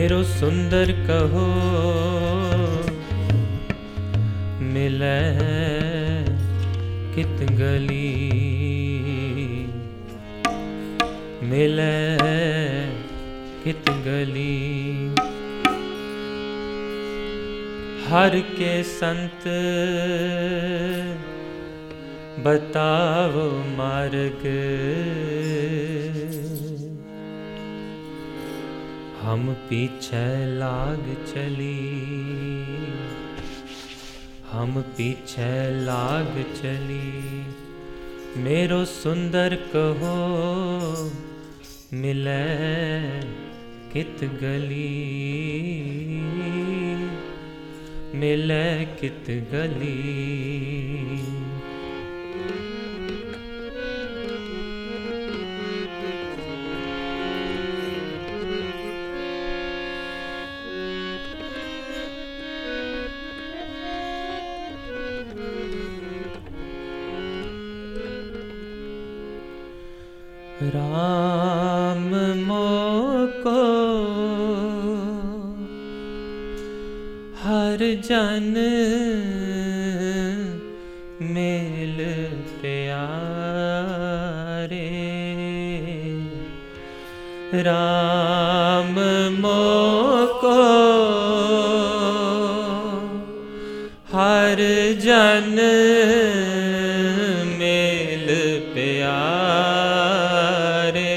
मेरो सुंदर कहो मिले कित गली, मिले कित गली। हर के संत बताओ मार्ग, हम पीछे लाग चली, हम पीछे लाग चली। मेरो सुंदर कहो मिले कित गली, मिले कित गली। राम मोको हर जन मेल प्यारे, राम मोको हर जन मेल प्यारे,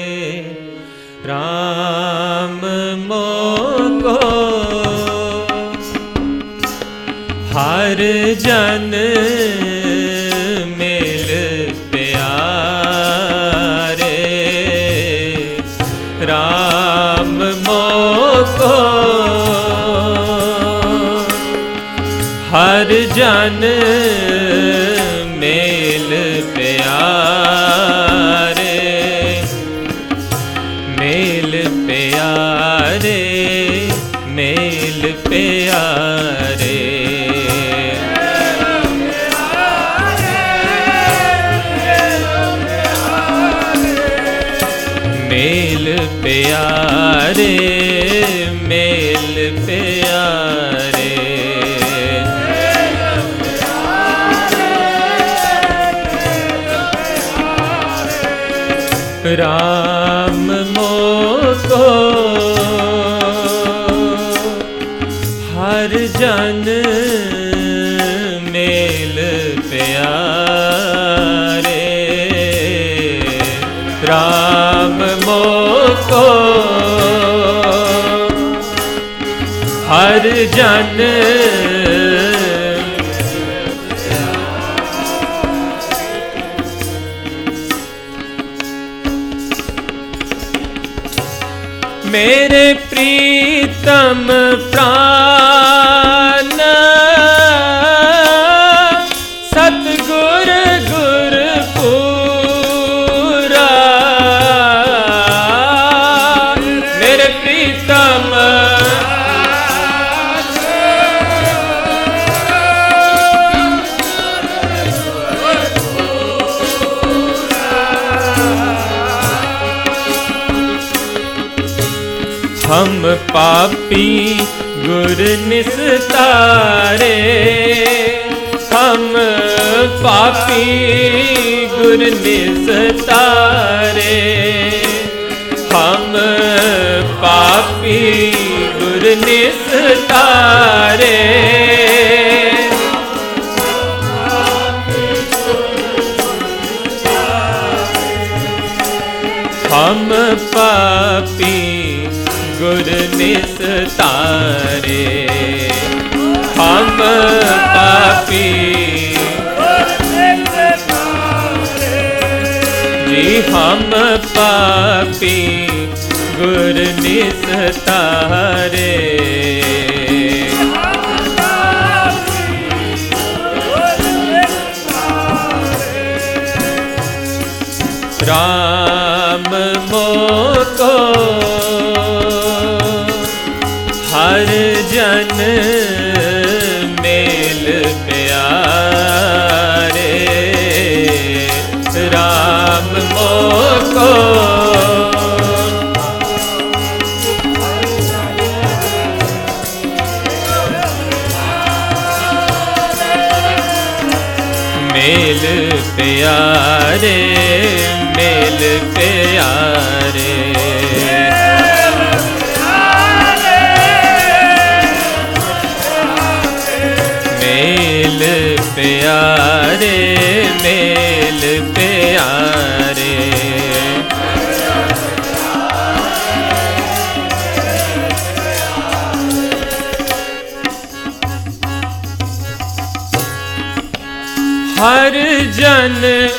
राम मोको हर जन मेल प्यारे, राम मोको हर जन मेल प्यारे, मेल प्यारे, मेल प्यारे। मेल प्यारे, मेल प्यारे। राम मोको हर जन मेल प्यारे, राम मोको हर जन मेरे प्रीतम प्राण सतगुर गुरपुरा, मेरे प्रीतम हम पापी गुर निस्तारे, हम पापी गुर निस्तारे, हम पापी गुर निस्तारे, हम पापी गुर निस्तारे, हम पापी जी, हम पापी गुर निस्तारे। राम मोको हर जन मेल प्यारे, राम मोको प्यारे मेल प्यारे। हर जन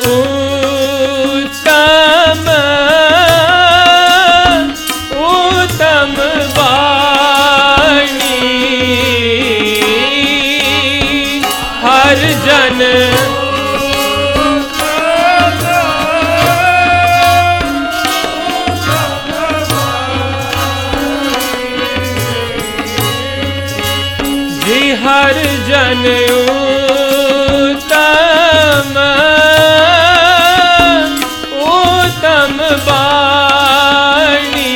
उत्तम उत्तम वाणी, हर जन जी हर जन उत्तम वाणी।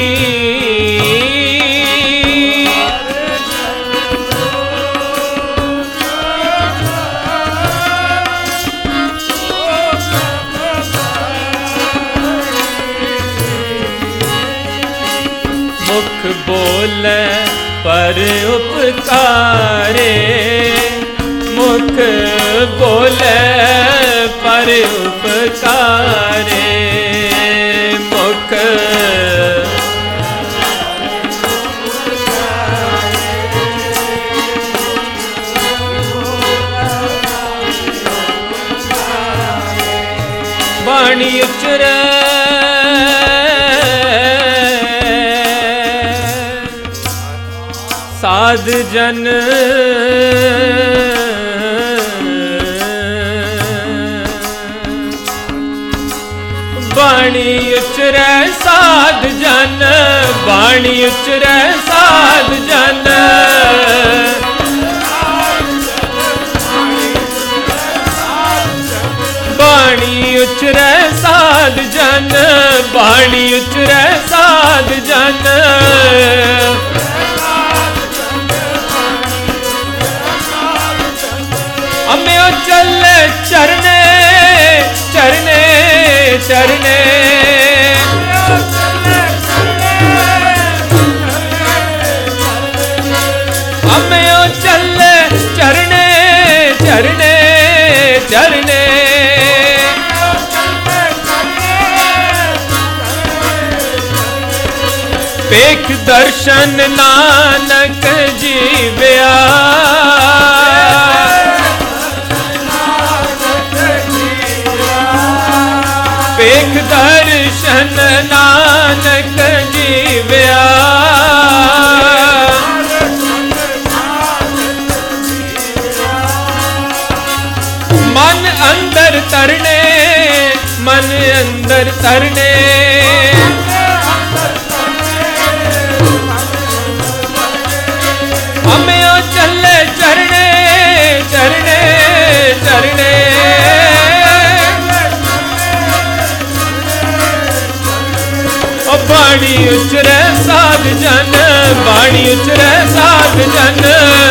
मुख बोले पर उपकारे, मुख बोले पर उपकारे। मुख वाणी उचरे साध जन, वाणी उचरे साध जन, वाणी उचरे साध जन। वाणी उचरे साध जन, वाणी उचरे साध जन। अम्यो चल चरने चरने चरने, अम्यो चल चरने चरने चरने। पेख दर्शन नानक जीव्या, पेख दर्शन नानक जीव्या। मन अंदर तरने, मन अंदर तरने। हमें चले चरने चरने चरने। बाणी उचरे साध जन, बाणी उचरे साध जन।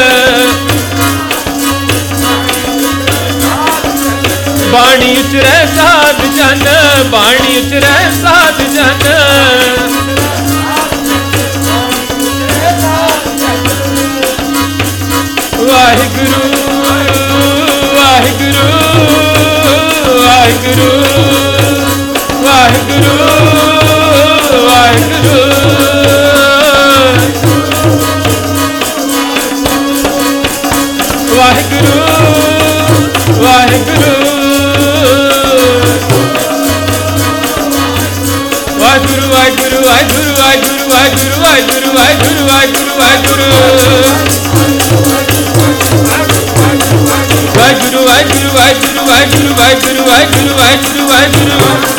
बाणी उचरे साध जन, बाणी उचरे साध जन। वाहिगुरु वाहिगुरु वाहिगुरु वाहिगुरु वाहिगुरु। वाहिगुरु वाहिगुरु वाहिगुरु वाहिगुरु वाहिगुरु वाहिगुरु वाहिगुरु वाहिगुरु वाहिगुरु वाहिगुरु वाहिगुरु वाहिगुरु वाहिगुरु वाहिगुरु वाहिगुरु वाहिगुरु वाहिगुरु वाहिगुरु वाहिगुरु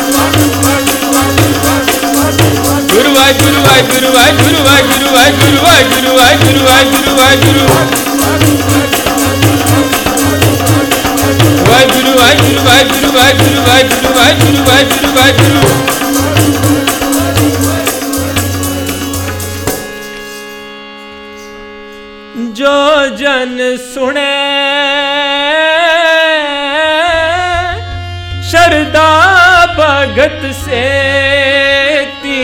गुरु वाहिगुरु वाहिगुरु वाहिगुरु वाहिगुरु वाहिगुरु वाहिगुरु वाहिगुरु वाहिगुरु वाहिगुरु वाहिगुरु वाहिगुरु वाहिगुरु वाहिगुरु वाहिगुरु वाहिगुरु वाहिगुरु वाहिगुरु। जो जन सुने शरदा भगत से ती,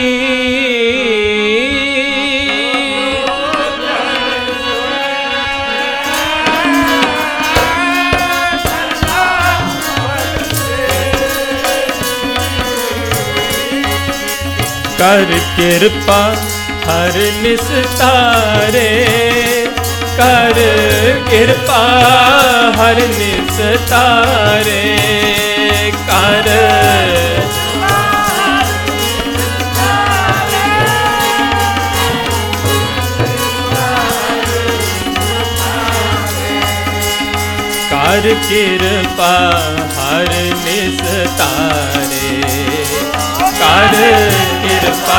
कर कृपा हर निस्तारे, कर कृपा हर निस्तारे, कर कर कृपा हर निस्तारे, कर कृपा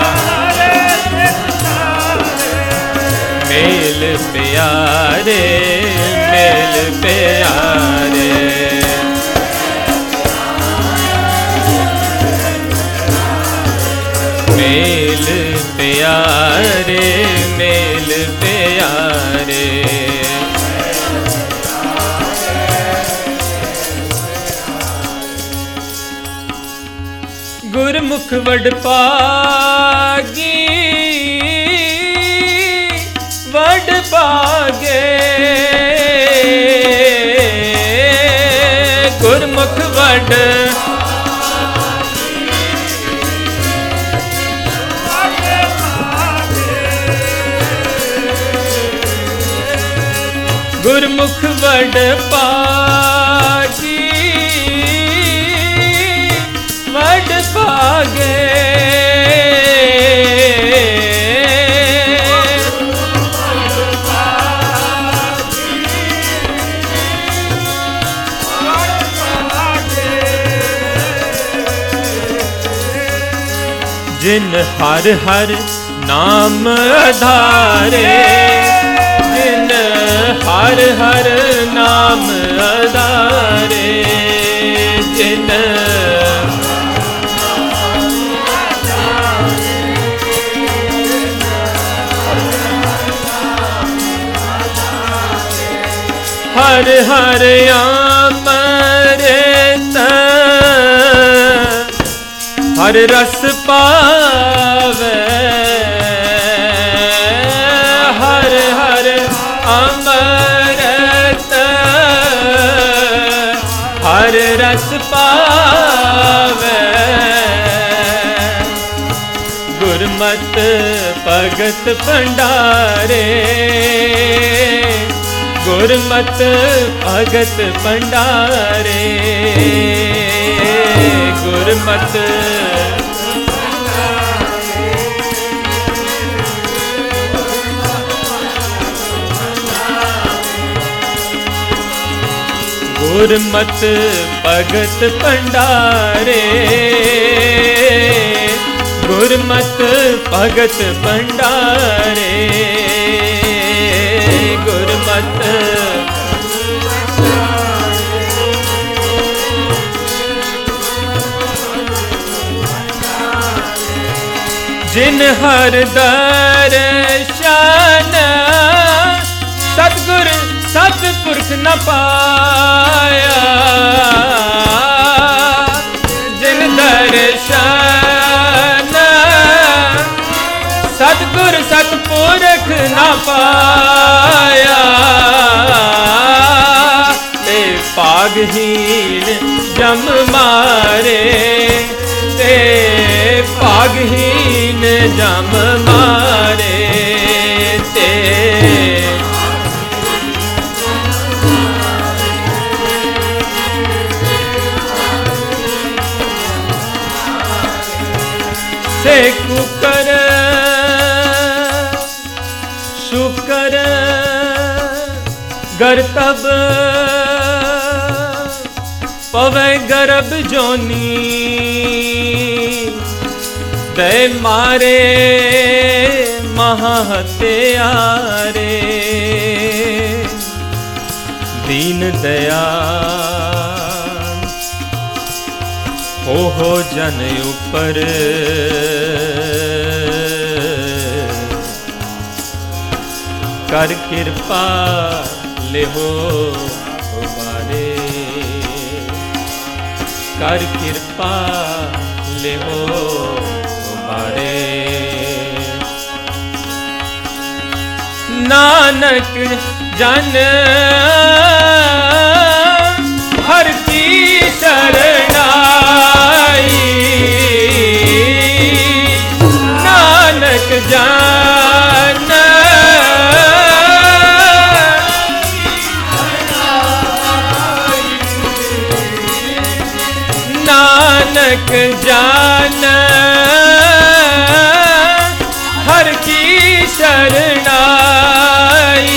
मेल प्यारे, मेल प्यारे, मेल प्यारे, मेल प्यारे, गुरमुख वड पागी, वड पागे, गुरमुख वड गुरमुख वड पागी, वड पागे, जिन हर हर नाम आधारे, जिन हर हर नाम आधारे, जिन हर हर अमृत हर रस पावे, हर हर अमृत हर रस पावे, गुरमत भगत भंडारे, गुरमत भगत भंडारे, गुरमत गुरमत भगत भंडारे, गुरमत भगत भंडारे, गुरमत जिन हर दर्शन सतगुर सतपुरख न पाया, जिन दर्शन सतगुर सतपुरख न पाया, ते पागहीन जम मारे, ते पागहीन जम मारे, ते से कुकर शुकर गर तब पवे गर्भ जोनी, दे मारे महाहत्यारे, दीन दयाल हो जन ऊपर, कर कृपा ले हो हमारे, कर कृपा ले हो हमारे, नानक जन हर की शरणाई, जान नानक जान हर की शरणाई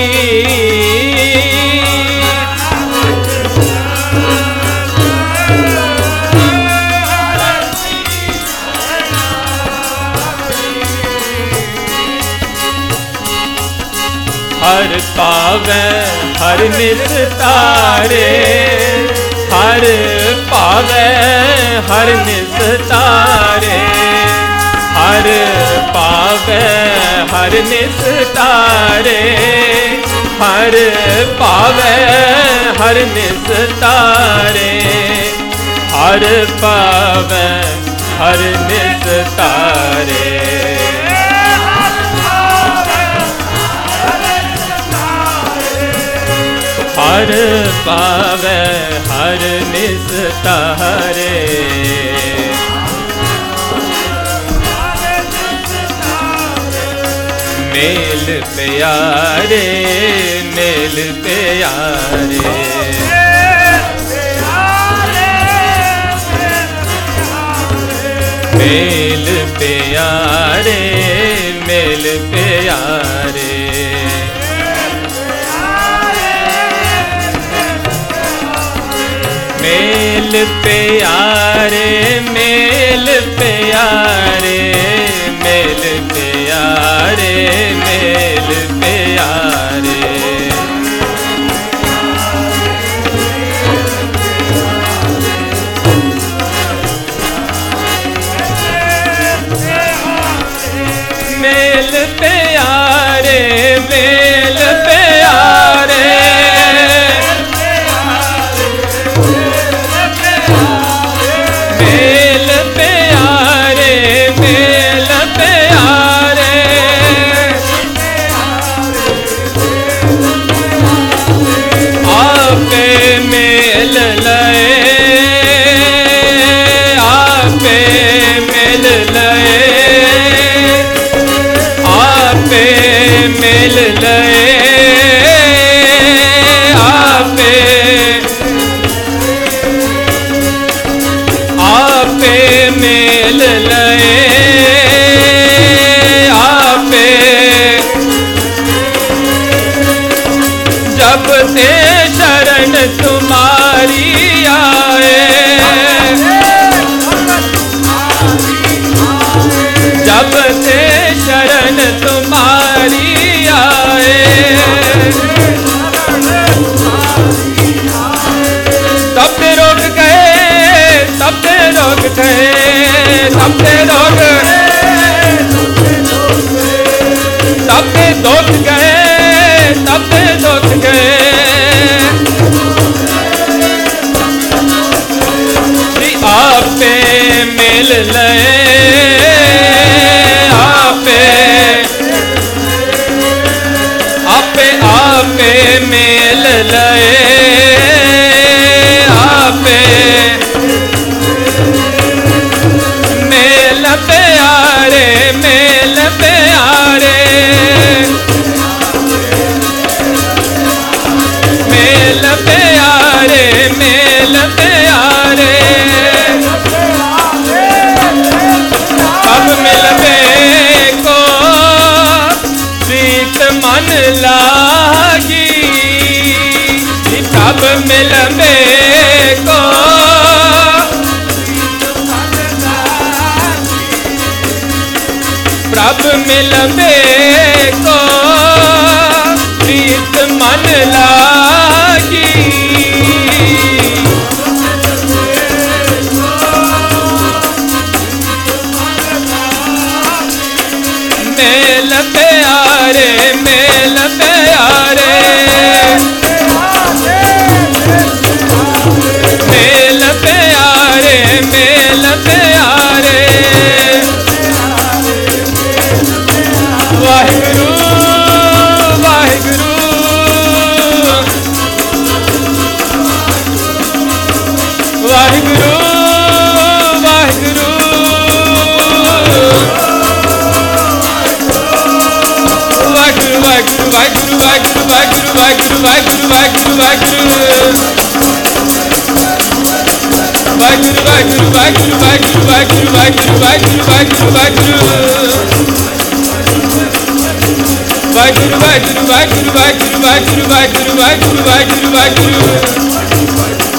हर पावे हर निस्तारे हर पावे हर निस्तारे हर पावे हर निस्तारे हर पावे हर निस्तारे हर पावे हर निस्तारे हर पावे हर निस्तारे मेल प्यारे मेल प्यारे मेल प्यारे मेल प्यारे मेल प्यारे मेल प्यारे मेल प्यारे मेल प्यारे मेल प्यारे मेल प्यारे मेल प्यारे मेल प्यारे आपे मेल लए आपे मेल लए आपे मेल लए आपे आपे मेल लए आपे जब से शरण तुम्हारी आए जब से शरण तुम्हारी आए तब से रोग गए तब से रोग गए तब से रोग तब से दोष गए तब से दोष गए आपे मेल लए आपे आपे आपे मेल लए आपे मेल प्यारे मेल प्यारे मेल प्यारे मेल प्यारे अब मिलबे को प्रीत मन लागी कब मिलबे को प्रभ मिलबे को प्रीत मन लागी मेल प्यारे मेल प्यारे मेल प्यारे मेल प्यारे वाहिगुरु वाहिगुरु वाहिगुरु वाहिगुरु ਵਾਹਿਗੁਰੂ ਵਾਹਿਗੁਰੂ ਵਾਹਿਗੁਰੂ ਵਾਹਿਗੁਰੂ ਵਾਹਿਗੁਰੂ ਵਾਹਿਗੁਰੂ ਵਾਹਿਗੁਰੂ ਵਾਹਿਗੁਰੂ ਵਾਹਿਗੁਰੂ